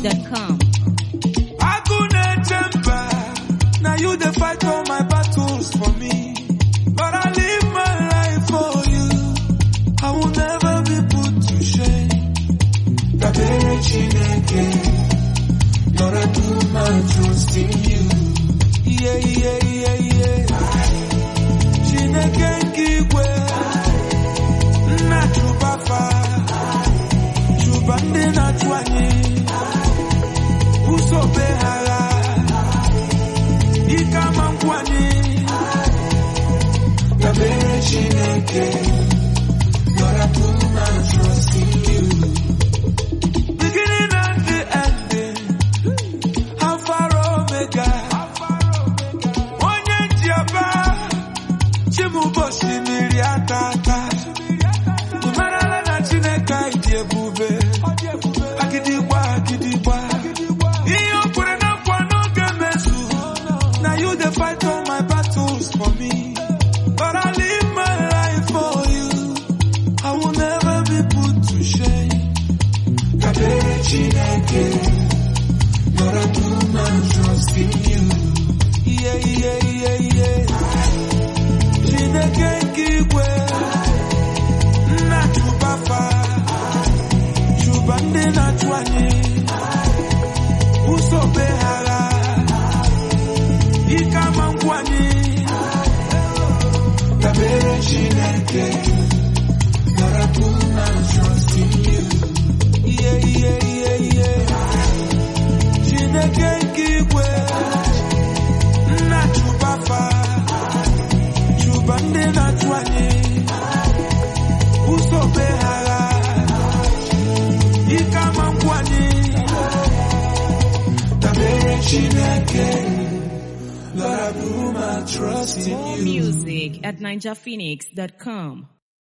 NigerPhoenix.com. I couldn't temper. Now you the fight all my battles for me. But I live my life for you. I will never be put to shame. Dabere Chineke, Lord, I put my trust in you. Yeah, yeah, yeah, yeah. Chineke nkigwe, na chubafa, chubande na chwanye, usobe hala, ikama mkwanye. Dabere Chineke, Lord, I put my trust in you. Beginning and the ending, Alpha Omega. Onye njiaba, chimuboshi miriatata. Umarala na Chineke idi ebube. Agidigba. Iyo kwere na nkwa n'oge mezu. Now you dey fight all my battles for me. But I live my life for you. I will never be put to shame. Dabere Chineke, Lord, I put my trust in you. Yeah, yeah, yeah, yeah. Chineke nkigwe, na chubafa, chubande na chwanye, usobe hala, ikama mkwanye. Dabere Chineke, Lord, I put my trust in you. Yeah, yeah, yeah, yeah. Chineke nkigwe, na chubafa, chubande na chwanye, usobe hala, ikama mkwanye. Dabere Chineke, Lord, I put my trust in More you. music at NigerPhoenix.com.